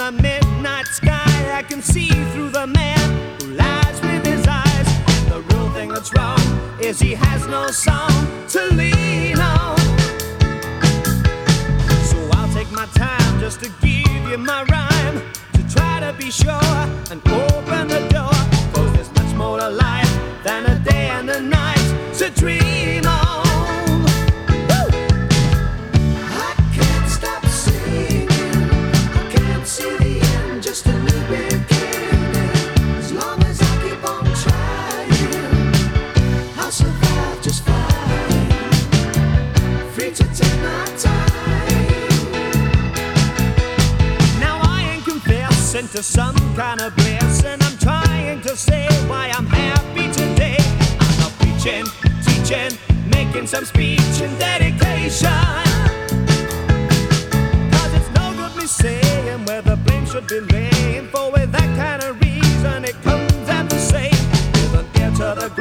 the midnight sky, I can see through the man who lies with his eyes. And the real thing that's wrong is he has no song to lean on. So I'll take my time just to give you my rhyme, to try to be sure and open the door. 'Cause there's much more to life than a day and a night to dream on. Into some kind of bliss, and I'm trying to say why I'm happy today. I'm not preaching, teaching, making some speech and dedication. 'Cause it's no good me saying where the blame should be laid, for with that kind of reason it comes out the same. With an ear to the